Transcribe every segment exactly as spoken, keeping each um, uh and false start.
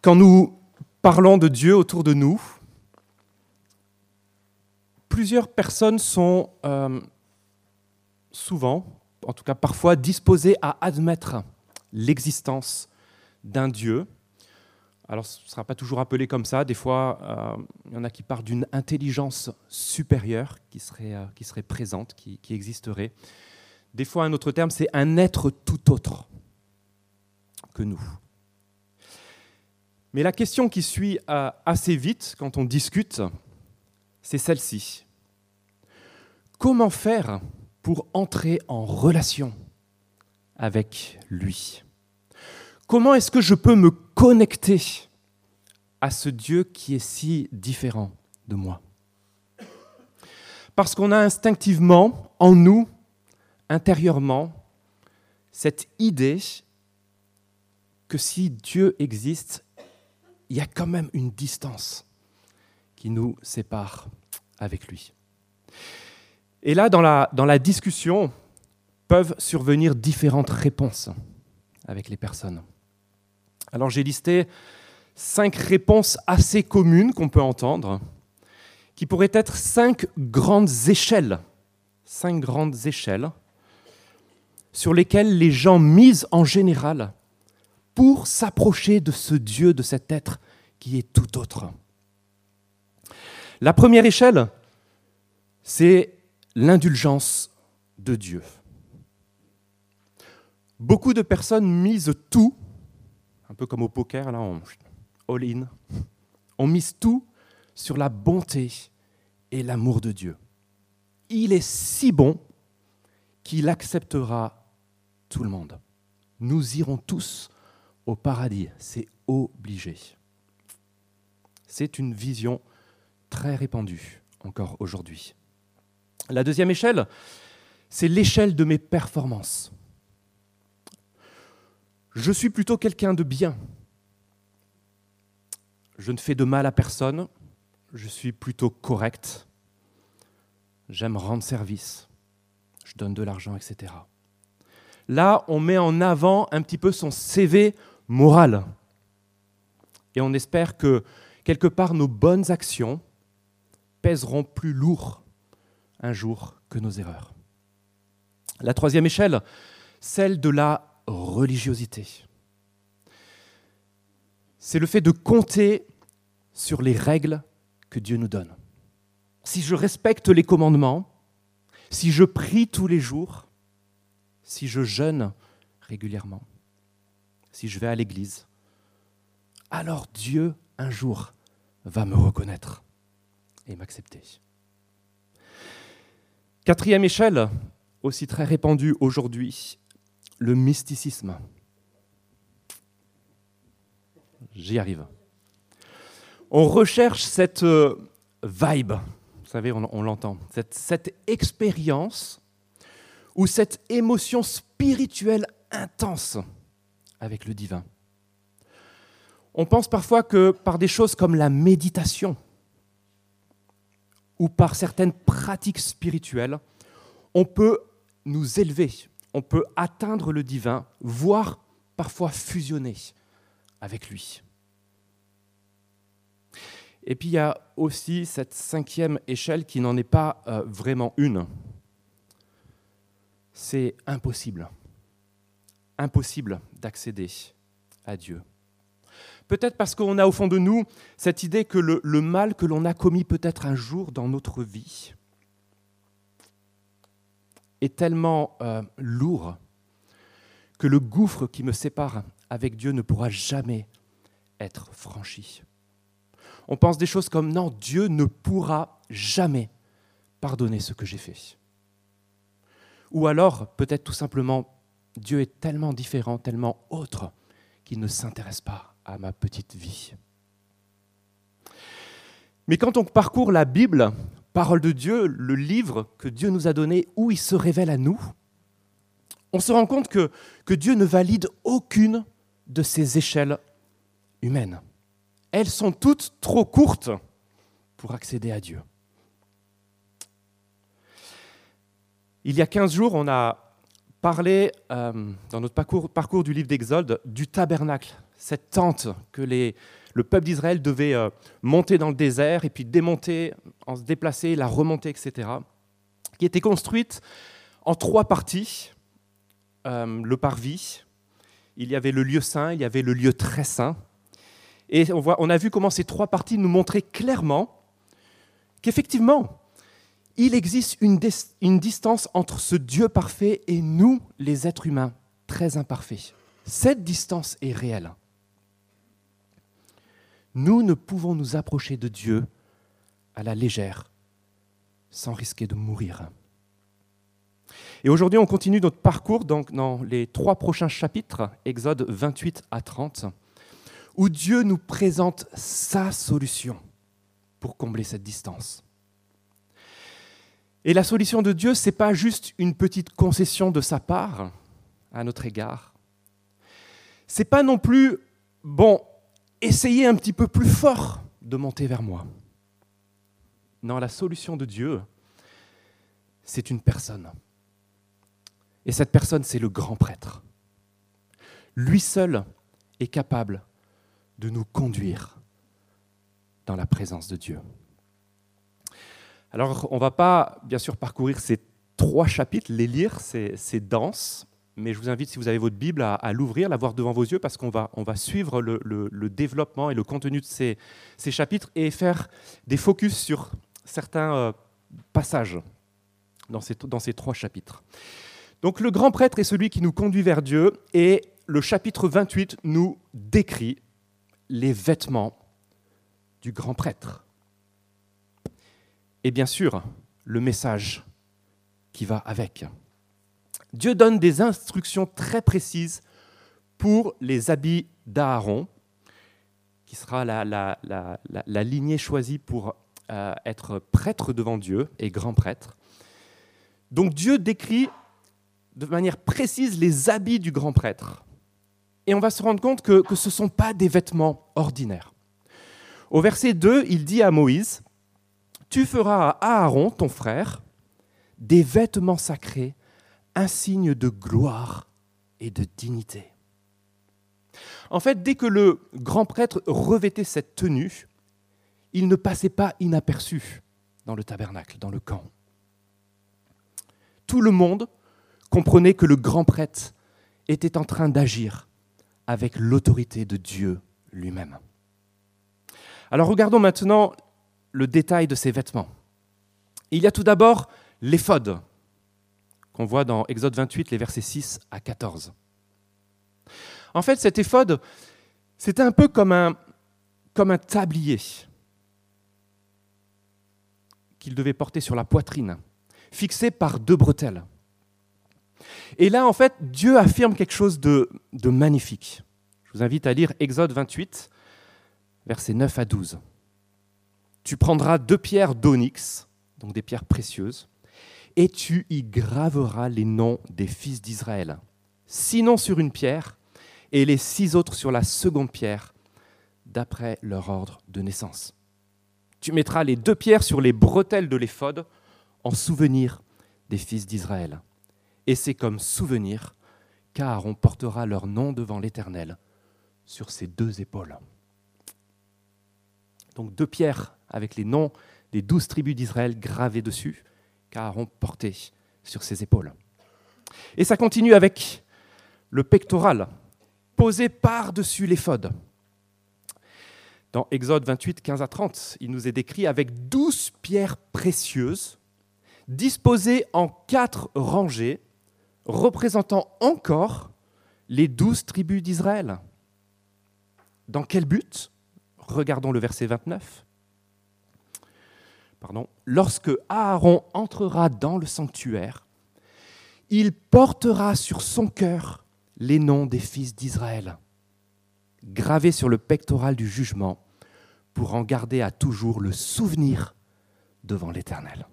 Quand nous parlons de Dieu autour de nous, plusieurs personnes sont euh, souvent, en tout cas parfois, disposées à admettre l'existence d'un Dieu. Alors, ce ne sera pas toujours appelé comme ça. Des fois, euh, il y en a qui parlent d'une intelligence supérieure qui serait, euh, qui serait présente, qui, qui existerait. Des fois, un autre terme, c'est un être tout autre que nous. Mais la question qui suit euh, assez vite quand on discute, c'est celle-ci. Comment faire pour entrer en relation avec lui ? Comment est-ce que je peux me connecter à ce Dieu qui est si différent de moi ? Parce qu'on a instinctivement, en nous, intérieurement, cette idée que si Dieu existe, il y a quand même une distance qui nous sépare avec lui. Et là, dans la, dans la discussion, peuvent survenir différentes réponses avec les personnes. Alors j'ai listé cinq réponses assez communes qu'on peut entendre, qui pourraient être cinq grandes échelles, cinq grandes échelles sur lesquelles les gens misent en général pour s'approcher de ce Dieu, de cet être qui est tout autre. La première échelle, c'est l'indulgence de Dieu. Beaucoup de personnes misent tout, un peu comme au poker, là, on all-in, on mise tout sur la bonté et l'amour de Dieu. Il est si bon qu'il acceptera tout le monde. Nous irons tous au paradis, c'est obligé. C'est une vision très répandue encore aujourd'hui. La deuxième échelle, c'est l'échelle de mes performances. Je suis plutôt quelqu'un de bien. Je ne fais de mal à personne. Je suis plutôt correct. J'aime rendre service. Je donne de l'argent, et cetera. Là, on met en avant un petit peu son C V moral. Et on espère que, quelque part, nos bonnes actions pèseront plus lourd un jour que nos erreurs. La troisième échelle, celle de la religiosité. C'est le fait de compter sur les règles que Dieu nous donne. Si je respecte les commandements, si je prie tous les jours, si je jeûne régulièrement, si je vais à l'église, alors Dieu, un jour, va me reconnaître et m'accepter. Quatrième échelle, aussi très répandue aujourd'hui, le mysticisme. J'y arrive. On recherche cette vibe, vous savez, on, on l'entend, cette, cette expérience ou cette émotion spirituelle intense avec le divin. On pense parfois que par des choses comme la méditation ou par certaines pratiques spirituelles, on peut nous élever, on peut atteindre le divin, voire parfois fusionner avec lui. Et puis il y a aussi cette cinquième échelle qui n'en est pas euh, vraiment une. C'est impossible. Impossible d'accéder à Dieu. Peut-être parce qu'on a au fond de nous cette idée que le, le mal que l'on a commis peut-être un jour dans notre vie est tellement euh, lourd que le gouffre qui me sépare avec Dieu ne pourra jamais être franchi. On pense des choses comme « non, Dieu ne pourra jamais pardonner ce que j'ai fait ». Ou alors, peut-être tout simplement, Dieu est tellement différent, tellement autre, qu'il ne s'intéresse pas à ma petite vie. Mais quand on parcourt la Bible, parole de Dieu, le livre que Dieu nous a donné, où il se révèle à nous, on se rend compte que, que Dieu ne valide aucune de ces échelles humaines. Elles sont toutes trop courtes pour accéder à Dieu. Il y a quinze jours, on a parlé, euh, dans notre parcours, parcours du livre d'Exode, du tabernacle cette tente que les, le peuple d'Israël devait euh, monter dans le désert et puis démonter, en se déplacer, la remonter, et cetera, qui était construite en trois parties. Euh, le parvis, il y avait le lieu saint, il y avait le lieu très saint. Et on, voit, on a vu comment ces trois parties nous montraient clairement qu'effectivement, il existe une, des, une distance entre ce Dieu parfait et nous, les êtres humains, très imparfaits. Cette distance est réelle. Nous ne pouvons nous approcher de Dieu à la légère, sans risquer de mourir. Et aujourd'hui, on continue notre parcours donc, dans les trois prochains chapitres, Exode vingt-huit à trente, où Dieu nous présente sa solution pour combler cette distance. Et la solution de Dieu, ce n'est pas juste une petite concession de sa part à notre égard. Ce n'est pas non plus, bon, essayez un petit peu plus fort de monter vers moi. Non, la solution de Dieu, c'est une personne. Et cette personne, c'est le grand prêtre. Lui seul est capable de nous conduire dans la présence de Dieu. Alors, on ne va pas, bien sûr, parcourir ces trois chapitres, les lire, c'est, c'est dense, mais je vous invite, si vous avez votre Bible, à, à l'ouvrir, la voir devant vos yeux, parce qu'on va, on va suivre le, le, le développement et le contenu de ces, ces chapitres et faire des focus sur certains euh, passages dans ces, dans ces trois chapitres. Donc, le grand prêtre est celui qui nous conduit vers Dieu, et le chapitre vingt-huit nous décrit les vêtements du grand prêtre. Et bien sûr, le message qui va avec. Dieu donne des instructions très précises pour les habits d'Aaron, qui sera la, la, la, la, la lignée choisie pour euh, être prêtre devant Dieu et grand prêtre. Donc Dieu décrit de manière précise les habits du grand prêtre. Et on va se rendre compte que, que ce ne sont pas des vêtements ordinaires. Au verset deux, il dit à Moïse, « Tu feras à Aaron, ton frère, des vêtements sacrés, un signe de gloire et de dignité. » En fait, dès que le grand prêtre revêtait cette tenue, il ne passait pas inaperçu dans le tabernacle, dans le camp. Tout le monde comprenait que le grand prêtre était en train d'agir avec l'autorité de Dieu lui-même. Alors regardons maintenant le détail de ces vêtements. Il y a tout d'abord l'éphod, qu'on voit dans Exode vingt-huit, les versets six à quatorze. En fait, cet éphod, c'était un peu comme un, comme un tablier qu'il devait porter sur la poitrine, fixé par deux bretelles. Et là, en fait, Dieu affirme quelque chose de, de magnifique. Je vous invite à lire Exode vingt-huit, versets neuf à douze. « Tu prendras deux pierres d'onyx, donc des pierres précieuses, et tu y graveras les noms des fils d'Israël, six noms sur une pierre, et les six autres sur la seconde pierre, d'après leur ordre de naissance. Tu mettras les deux pierres sur les bretelles de l'éphod, en souvenir des fils d'Israël. Et c'est comme souvenir qu'Aaron portera leur nom devant l'Éternel sur ses deux épaules. » Donc deux pierres avec les noms des douze tribus d'Israël gravés dessus, qu'Aaron portait sur ses épaules. Et ça continue avec le pectoral, posé par-dessus l'éphod. Dans Exode vingt-huit, quinze à trente, il nous est décrit avec douze pierres précieuses, disposées en quatre rangées, représentant encore les douze tribus d'Israël. Dans quel but ? Regardons le verset vingt-neuf. Pardon. Lorsque Aaron entrera dans le sanctuaire, il portera sur son cœur les noms des fils d'Israël, gravés sur le pectoral du jugement, pour en garder à toujours le souvenir devant l'Éternel.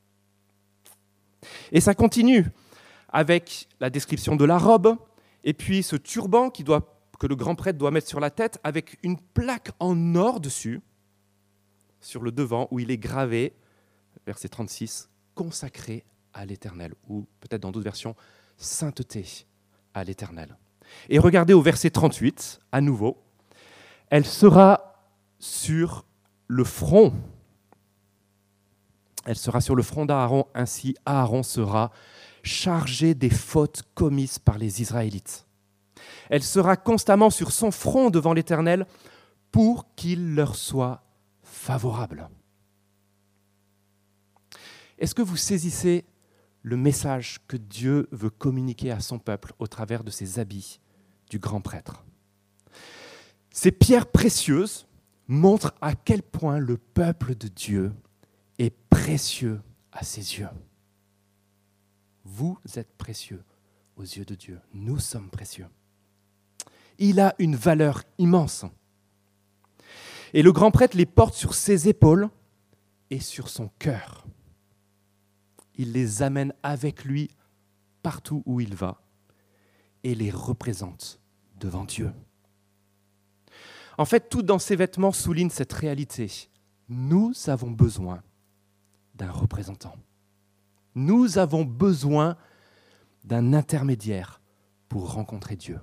Et ça continue avec la description de la robe, et puis ce turban qui doit, que le grand prêtre doit mettre sur la tête, avec une plaque en or dessus, sur le devant, où il est gravé, verset trente-six, consacré à l'Éternel, ou peut-être dans d'autres versions, sainteté à l'Éternel. Et regardez au verset trente-huit, à nouveau, Elle sera sur le front. Elle sera sur le front d'Aaron, ainsi Aaron sera chargé des fautes commises par les Israélites. Elle sera constamment sur son front devant l'Éternel pour qu'il leur soit favorable. Est-ce que vous saisissez le message que Dieu veut communiquer à son peuple au travers de ses habits du grand prêtre? Ces pierres précieuses montrent à quel point le peuple de Dieu est précieux à ses yeux. Vous êtes précieux aux yeux de Dieu. Nous sommes précieux. Il a une valeur immense. Et le grand prêtre les porte sur ses épaules et sur son cœur. Il les amène avec lui partout où il va et les représente devant Dieu. En fait, tout dans ses vêtements souligne cette réalité. Nous avons besoin d'un représentant. Nous avons besoin d'un intermédiaire pour rencontrer Dieu.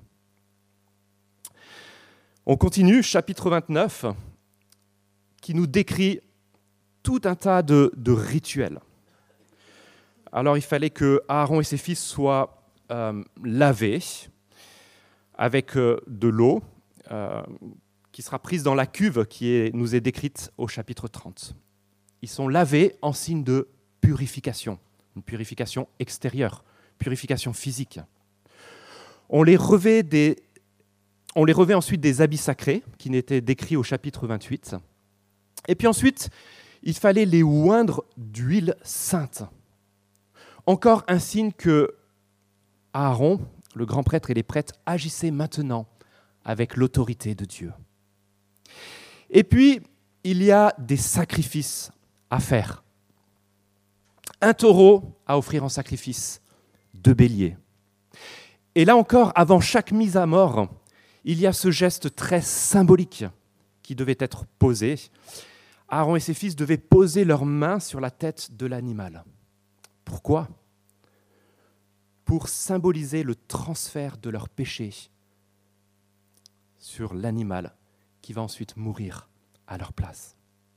On continue, chapitre vingt-neuf, qui nous décrit tout un tas de, de rituels. Alors, il fallait que Aaron et ses fils soient euh, lavés avec euh, de l'eau euh, qui sera prise dans la cuve qui est, nous est décrite au chapitre trente. Ils sont lavés en signe de purification, une purification extérieure, purification physique. On les revêt, des, on les revêt ensuite des habits sacrés qui n'étaient décrits au chapitre vingt-huit. Et puis ensuite, il fallait les oindre d'huile sainte. Encore un signe que Aaron, le grand prêtre et les prêtres, agissaient maintenant avec l'autorité de Dieu. Et puis, il y a des sacrifices à faire. Un taureau à offrir en sacrifice, deux béliers. Et là encore, avant chaque mise à mort, il y a ce geste très symbolique qui devait être posé. Aaron et ses fils devaient poser leurs mains sur la tête de l'animal. Pourquoi ? Pour symboliser le transfert de leur péché sur l'animal qui va ensuite mourir à leur place.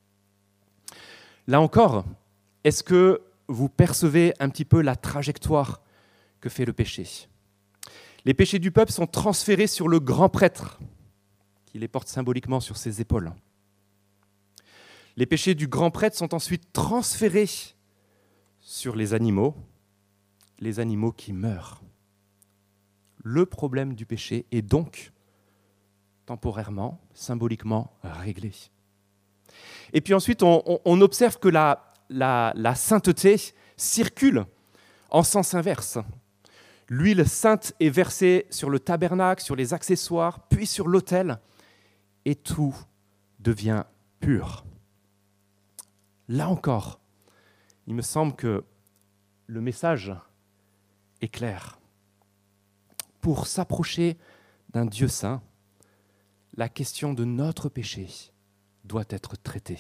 Là encore, est-ce que vous percevez un petit peu la trajectoire que fait le péché ? Les péchés du peuple sont transférés sur le grand prêtre, qui les porte symboliquement sur ses épaules. Les péchés du grand prêtre sont ensuite transférés sur les animaux, les animaux qui meurent. Le problème du péché est donc temporairement, symboliquement réglé. Et puis ensuite, on, on, on observe que la, la, la sainteté circule en sens inverse. L'huile sainte est versée sur le tabernacle, sur les accessoires, puis sur l'autel, et tout devient pur. Là encore, il me semble que le message est clair. Pour s'approcher d'un Dieu saint, la question de notre péché doit être traitée.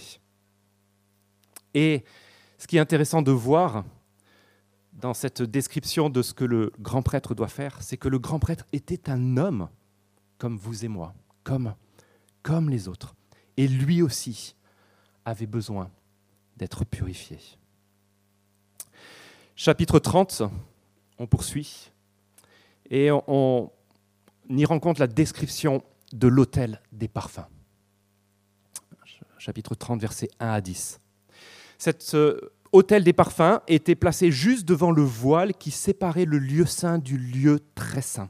Et ce qui est intéressant de voir dans cette description de ce que le grand prêtre doit faire, c'est que le grand prêtre était un homme comme vous et moi, comme, comme les autres. Et lui aussi avait besoin d'être purifié. Chapitre trente, on poursuit, et on, on y rencontre la description de l'autel des parfums. Chapitre trente, versets un à dix. Cet euh, autel des parfums était placé juste devant le voile qui séparait le lieu saint du lieu très saint.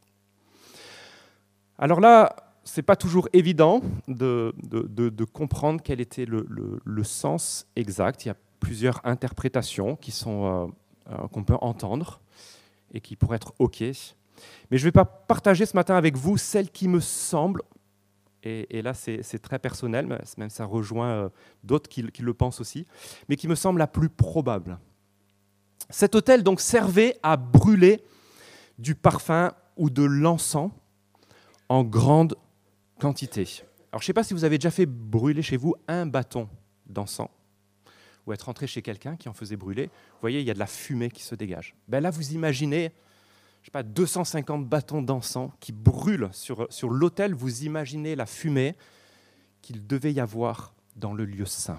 Alors là, ce n'est pas toujours évident de, de, de, de comprendre quel était le, le, le sens exact. Il y a plusieurs interprétations qui sont, euh, euh, qu'on peut entendre et qui pourraient être OK. Mais je ne vais pas partager ce matin avec vous celle qui me semble, et, et là c'est, c'est très personnel, même ça rejoint euh, d'autres qui, qui le pensent aussi, mais qui me semble la plus probable. Cet autel donc servait à brûler du parfum ou de l'encens en grande quantité. Alors je ne sais pas si vous avez déjà fait brûler chez vous un bâton d'encens, ou être rentré chez quelqu'un qui en faisait brûler. Vous voyez, il y a de la fumée qui se dégage. Ben là, vous imaginez, je sais pas, deux cent cinquante bâtons d'encens qui brûlent sur, sur l'autel. Vous imaginez la fumée qu'il devait y avoir dans le lieu saint.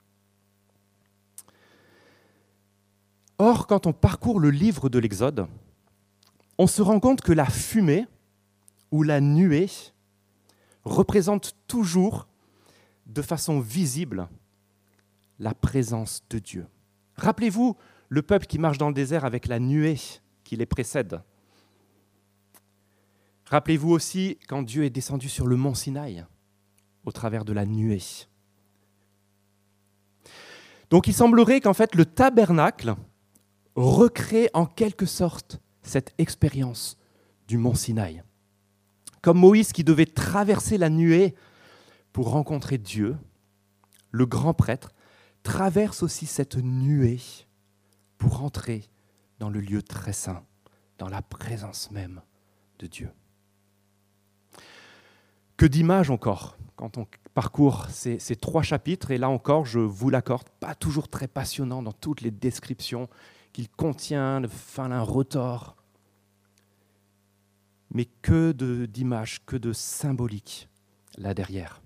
Or, quand on parcourt le livre de l'Exode, on se rend compte que la fumée ou la nuée représente toujours de façon visible la présence de Dieu. Rappelez-vous le peuple qui marche dans le désert avec la nuée qui les précède. Rappelez-vous aussi quand Dieu est descendu sur le mont Sinaï au travers de la nuée. Donc il semblerait qu'en fait le tabernacle recrée en quelque sorte cette expérience du mont Sinaï. Comme Moïse qui devait traverser la nuée pour rencontrer Dieu, le grand prêtre traverse aussi cette nuée pour entrer dans le lieu très saint, dans la présence même de Dieu. Que d'images encore quand on parcourt ces, ces trois chapitres, et là encore, je vous l'accorde, pas toujours très passionnant dans toutes les descriptions qu'il contient, de fin retors, mais que de, d'images, que de symboliques là derrière.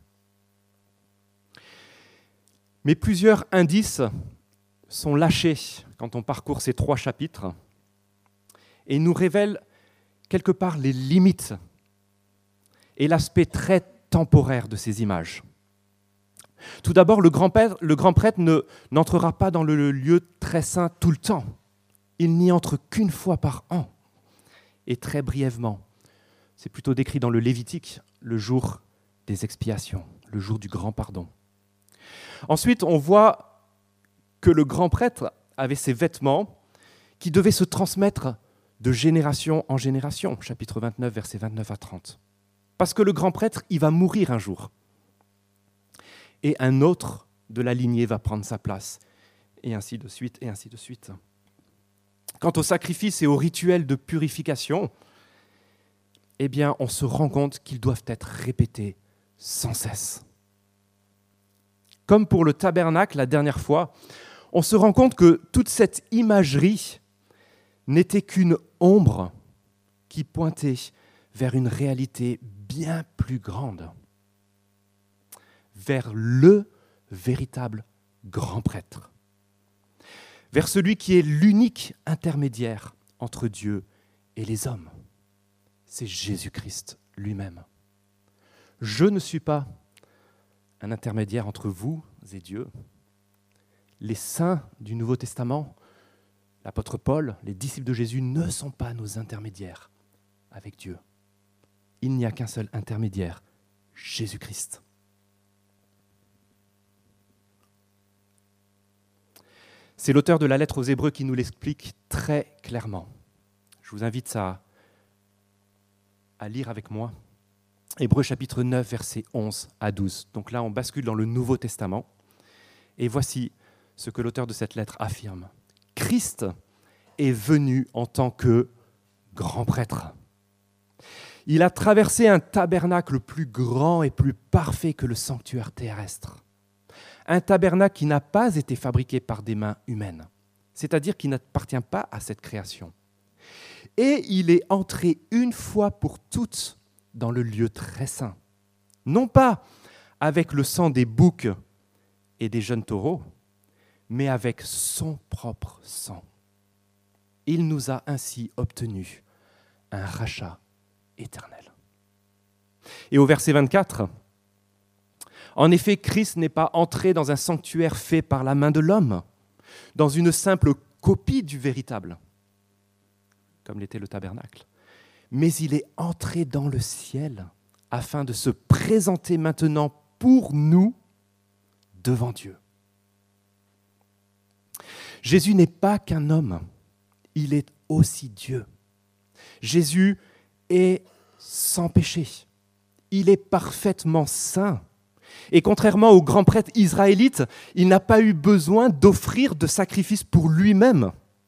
Mais plusieurs indices sont lâchés quand on parcourt ces trois chapitres et nous révèlent quelque part les limites et l'aspect très temporaire de ces images. Tout d'abord, le grand prêtre, le grand prêtre ne, n'entrera pas dans le lieu très saint tout le temps. Il n'y entre qu'une fois par an et très brièvement. C'est plutôt décrit dans le Lévitique, le jour des expiations, le jour du grand pardon. Ensuite, on voit que le grand prêtre avait ses vêtements qui devaient se transmettre de génération en génération, chapitre vingt-neuf, versets vingt-neuf à trente. Parce que le grand prêtre, il va mourir un jour. Et un autre de la lignée va prendre sa place, et ainsi de suite, et ainsi de suite. Quant au sacrifice et au rituel de purification, eh bien, on se rend compte qu'ils doivent être répétés sans cesse. Comme pour le tabernacle la dernière fois, on se rend compte que toute cette imagerie n'était qu'une ombre qui pointait vers une réalité bien plus grande, vers le véritable grand prêtre, vers celui qui est l'unique intermédiaire entre Dieu et les hommes. C'est Jésus-Christ lui-même. Je ne suis pas un intermédiaire entre vous et Dieu. Les saints du Nouveau Testament, l'apôtre Paul, les disciples de Jésus ne sont pas nos intermédiaires avec Dieu. Il n'y a qu'un seul intermédiaire, Jésus-Christ. C'est l'auteur de la lettre aux Hébreux qui nous l'explique très clairement. Je vous invite à, à lire avec moi. Hébreux chapitre neuf, versets onze à douze. Donc là, on bascule dans le Nouveau Testament. Et voici ce que l'auteur de cette lettre affirme. Christ est venu en tant que grand prêtre. Il a traversé un tabernacle plus grand et plus parfait que le sanctuaire terrestre. Un tabernacle qui n'a pas été fabriqué par des mains humaines, c'est-à-dire qui n'appartient pas à cette création. Et il est entré une fois pour toutes dans le lieu très saint, non pas avec le sang des boucs et des jeunes taureaux, mais avec son propre sang. Il nous a ainsi obtenu un rachat éternel. Et au verset vingt-quatre, en effet, Christ n'est pas entré dans un sanctuaire fait par la main de l'homme, dans une simple copie du véritable, comme l'était le tabernacle, mais il est entré dans le ciel afin de se présenter maintenant pour nous devant Dieu. Jésus n'est pas qu'un homme, il est aussi Dieu. Jésus est sans péché, il est parfaitement saint. Et contrairement au grand prêtre israélite, il n'a pas eu besoin d'offrir de sacrifice pour lui-même.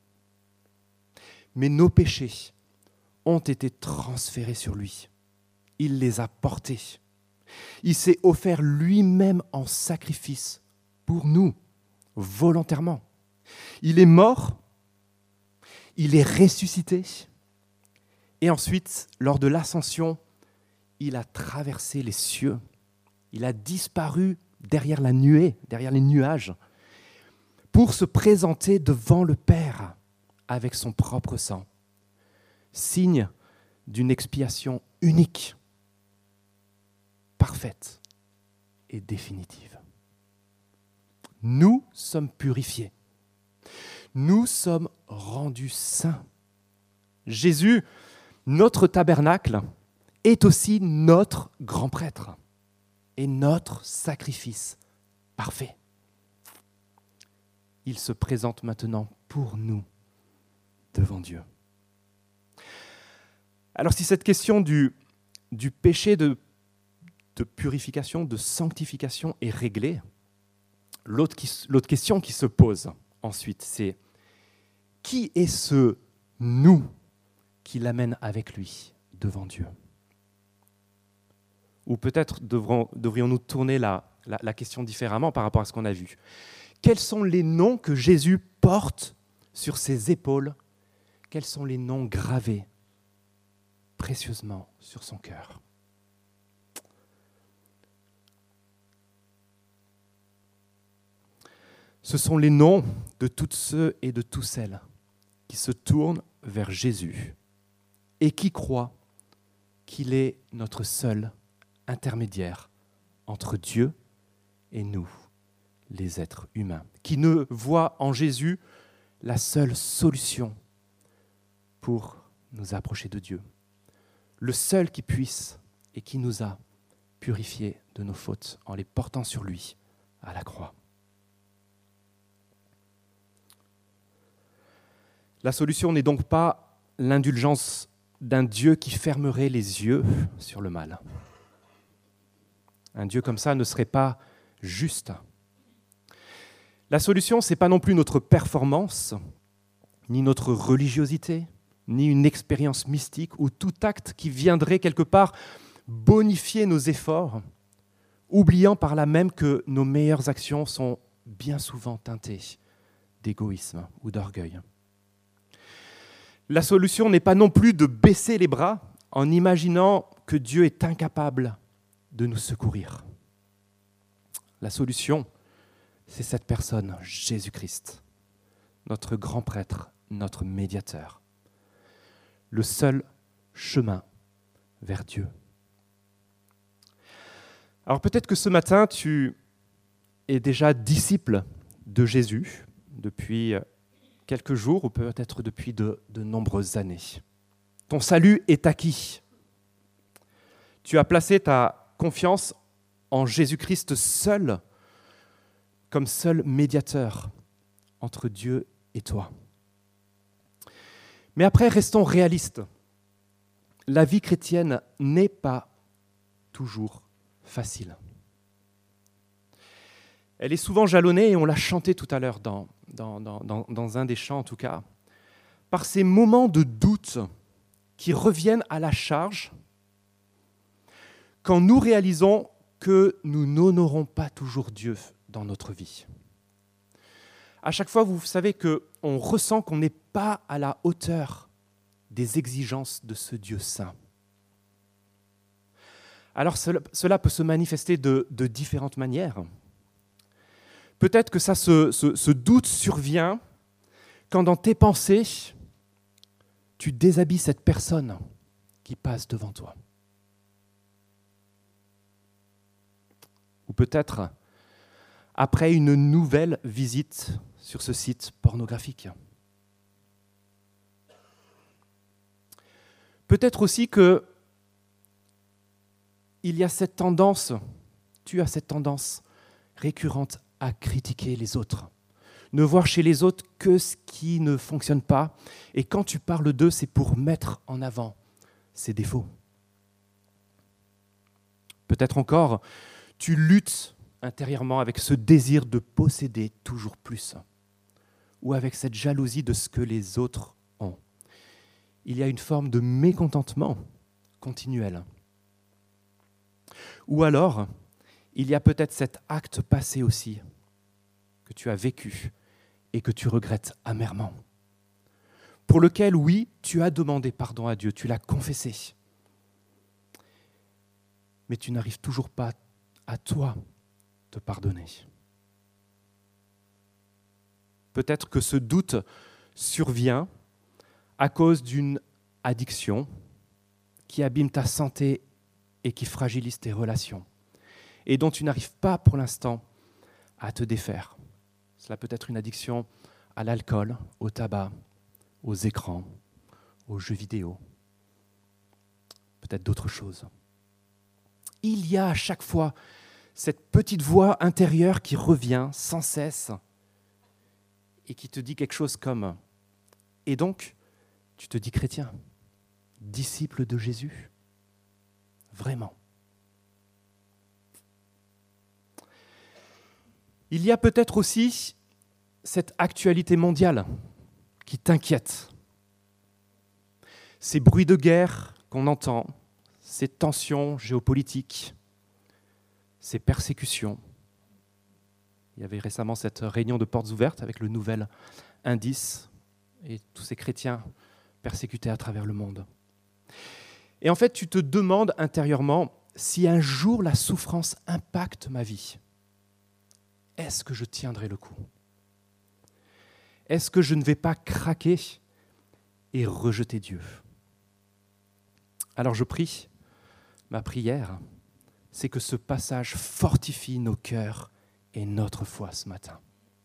Mais nos péchés ont été transférés sur lui. Il les a portés. Il s'est offert lui-même en sacrifice pour nous, volontairement. Il est mort, il est ressuscité, Et ensuite, lors de l'ascension, il a traversé les cieux. Il a disparu derrière la nuée, derrière les nuages, pour se présenter devant le Père avec son propre sang. Signe d'une expiation unique, parfaite et définitive. Nous sommes purifiés. Nous sommes rendus saints. Jésus, notre tabernacle, est aussi notre grand prêtre et notre sacrifice parfait. Il se présente maintenant pour nous devant Dieu. Alors si cette question du, du péché de, de purification, de sanctification est réglée, l'autre, qui, l'autre question qui se pose ensuite, c'est qui est ce « nous » qui l'amène avec lui devant Dieu ? Ou peut-être devrons, devrions-nous tourner la, la, la question différemment par rapport à ce qu'on a vu. Quels sont les noms que Jésus porte sur ses épaules ? Quels sont les noms gravés précieusement sur son cœur ? Ce sont les noms de toutes ceux et de tous celles qui se tournent vers Jésus et qui croient qu'il est notre seul intermédiaire entre Dieu et nous, les êtres humains, qui ne voient en Jésus la seule solution pour nous approcher de Dieu, le seul qui puisse et qui nous a purifiés de nos fautes en les portant sur lui à la croix. La solution n'est donc pas l'indulgence d'un Dieu qui fermerait les yeux sur le mal. Un Dieu comme ça ne serait pas juste. La solution, ce n'est pas non plus notre performance, ni notre religiosité, ni une expérience mystique ou tout acte qui viendrait quelque part bonifier nos efforts, oubliant par là même que nos meilleures actions sont bien souvent teintées d'égoïsme ou d'orgueil. La solution n'est pas non plus de baisser les bras en imaginant que Dieu est incapable de nous secourir. La solution, c'est cette personne, Jésus-Christ, notre grand prêtre, notre médiateur, le seul chemin vers Dieu. Alors peut-être que ce matin, tu es déjà disciple de Jésus depuis quelques jours ou peut-être depuis de, de nombreuses années. Ton salut est acquis. Tu as placé ta confiance en Jésus-Christ seul, comme seul médiateur entre Dieu et toi. Mais après, restons réalistes. La vie chrétienne n'est pas toujours facile. Elle est souvent jalonnée, et on l'a chanté tout à l'heure dans, dans, dans, dans, dans un des chants en tout cas, par ces moments de doute qui reviennent à la charge quand nous réalisons que nous n'honorons pas toujours Dieu dans notre vie. À chaque fois, vous savez qu'on ressent qu'on n'est pas à la hauteur des exigences de ce Dieu saint. Alors cela, cela peut se manifester de, de différentes manières. Peut-être que ça, ce, ce, ce doute survient quand dans tes pensées, tu déshabilles cette personne qui passe devant toi. Ou peut-être après une nouvelle visite sur ce site pornographique. Peut-être aussi que il y a cette tendance, tu as cette tendance récurrente à critiquer les autres, ne voir chez les autres que ce qui ne fonctionne pas, et quand tu parles d'eux, c'est pour mettre en avant ses défauts. Peut-être encore, tu luttes intérieurement avec ce désir de posséder toujours plus, ou avec cette jalousie de ce que les autres ont. Il y a une forme de mécontentement continuel. Ou alors, il y a peut-être cet acte passé aussi, que tu as vécu et que tu regrettes amèrement. pour lequel, oui, tu as demandé pardon à Dieu, tu l'as confessé. Mais tu n'arrives toujours pas à toi te pardonner. Peut-être que ce doute survient à cause d'une addiction qui abîme ta santé et qui fragilise tes relations et dont tu n'arrives pas pour l'instant à te défaire. Cela peut être une addiction à l'alcool, au tabac, aux écrans, aux jeux vidéo, peut-être d'autres choses. Il y a à chaque fois cette petite voix intérieure qui revient sans cesse et qui te dit quelque chose comme « Et donc, tu te dis chrétien, disciple de Jésus, vraiment ?» Il y a peut-être aussi cette actualité mondiale qui t'inquiète. Ces bruits de guerre qu'on entend, ces tensions géopolitiques, ces persécutions. Il y avait récemment cette réunion de portes ouvertes avec le nouvel indice et tous ces chrétiens persécutés à travers le monde. Et en fait, tu te demandes intérieurement si un jour la souffrance impacte ma vie. Est-ce que je tiendrai le coup ? Est-ce que je ne vais pas craquer et rejeter Dieu ? Alors je prie, ma prière, c'est que ce passage fortifie nos cœurs et notre foi ce matin.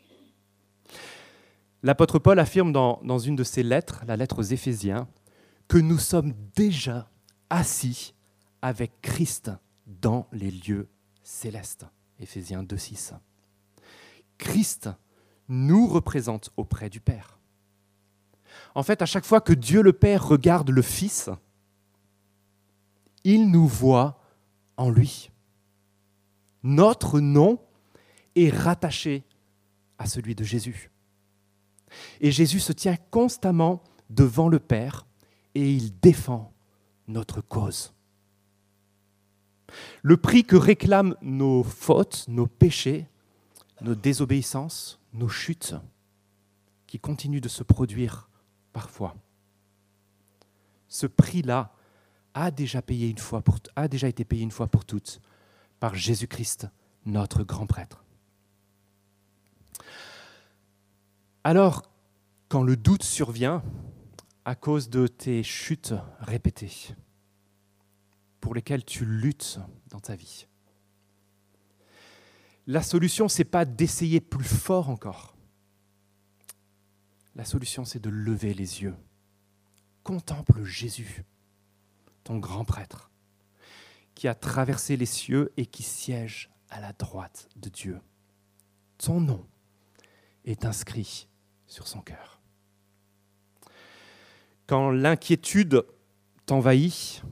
L'apôtre Paul affirme dans, dans une de ses lettres, la lettre aux Éphésiens, que nous sommes déjà assis avec Christ dans les lieux célestes. Éphésiens deux, six. Christ nous représente auprès du Père. En fait, à chaque fois que Dieu le Père regarde le Fils, il nous voit en lui. Notre nom est rattaché à celui de Jésus. Et Jésus se tient constamment devant le Père et il défend notre cause. Le prix que réclament nos fautes, nos péchés, nos désobéissances, nos chutes, qui continuent de se produire parfois. Ce prix-là a déjà, payé une fois pour, a déjà été payé une fois pour toutes par Jésus-Christ, notre grand prêtre. Alors, quand le doute survient à cause de tes chutes répétées, pour lesquelles tu luttes dans ta vie, la solution, ce n'est pas d'essayer plus fort encore. La solution, c'est de lever les yeux. Contemple Jésus, ton grand prêtre, qui a traversé les cieux et qui siège à la droite de Dieu. Ton nom est inscrit sur son cœur. Quand l'inquiétude t'envahit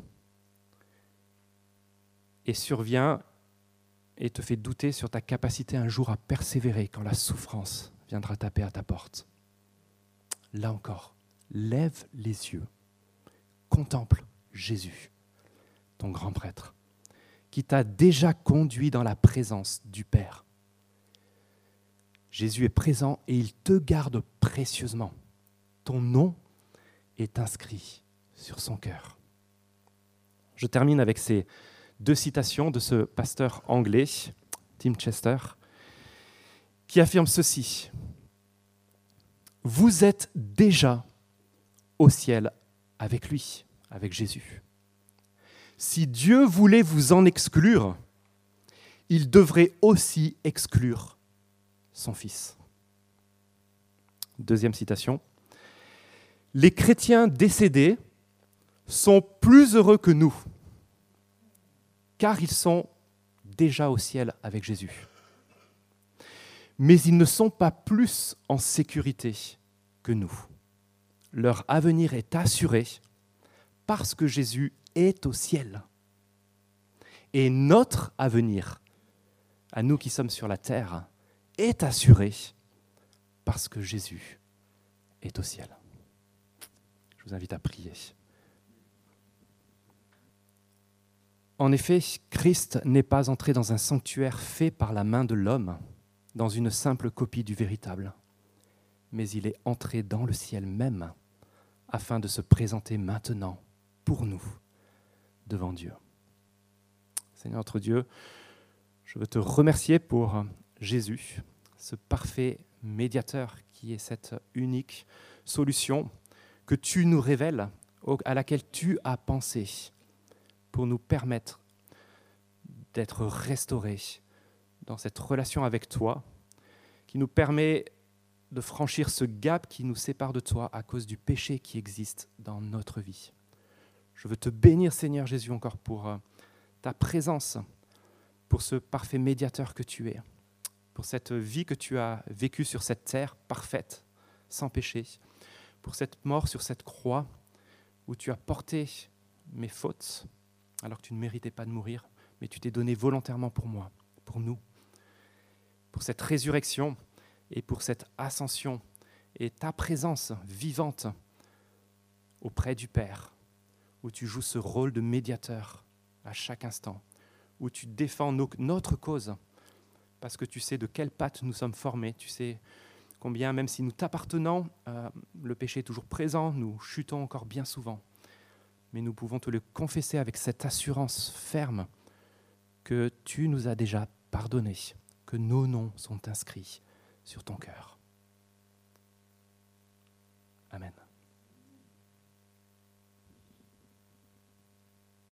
et survient et te fait douter sur ta capacité un jour à persévérer quand la souffrance viendra taper à ta porte. Là encore, lève les yeux, contemple Jésus, ton grand prêtre, qui t'a déjà conduit dans la présence du Père. Jésus est présent et il te garde précieusement. Ton nom est inscrit sur son cœur. Je termine avec ces deux citations de ce pasteur anglais, Tim Chester, qui affirme ceci. « Vous êtes déjà au ciel avec lui, avec Jésus. Si Dieu voulait vous en exclure, il devrait aussi exclure son Fils. » Deuxième citation. « Les chrétiens décédés sont plus heureux que nous, car ils sont déjà au ciel avec Jésus. Mais ils ne sont pas plus en sécurité que nous. Leur avenir est assuré parce que Jésus est au ciel. Et notre avenir, à nous qui sommes sur la terre, est assuré parce que Jésus est au ciel. » Je vous invite à prier. En effet, Christ n'est pas entré dans un sanctuaire fait par la main de l'homme, dans une simple copie du véritable, mais il est entré dans le ciel même, afin de se présenter maintenant pour nous devant Dieu. Seigneur notre Dieu, je veux te remercier pour Jésus, ce parfait médiateur qui est cette unique solution que tu nous révèles, à laquelle tu as pensé pour nous permettre d'être restaurés dans cette relation avec toi, qui nous permet de franchir ce gap qui nous sépare de toi à cause du péché qui existe dans notre vie. Je veux te bénir, Seigneur Jésus, encore pour ta présence, pour ce parfait médiateur que tu es, pour cette vie que tu as vécue sur cette terre parfaite, sans péché, pour cette mort sur cette croix où tu as porté mes fautes alors que tu ne méritais pas de mourir, mais tu t'es donné volontairement pour moi, pour nous, pour cette résurrection et pour cette ascension et ta présence vivante auprès du Père, où tu joues ce rôle de médiateur à chaque instant, où tu défends nos, notre cause, parce que tu sais de quelle patte nous sommes formés, tu sais combien, même si nous t'appartenons, euh, le péché est toujours présent, nous chutons encore bien souvent, mais nous pouvons te le confesser avec cette assurance ferme que tu nous as déjà pardonné, que nos noms sont inscrits sur ton cœur. Amen.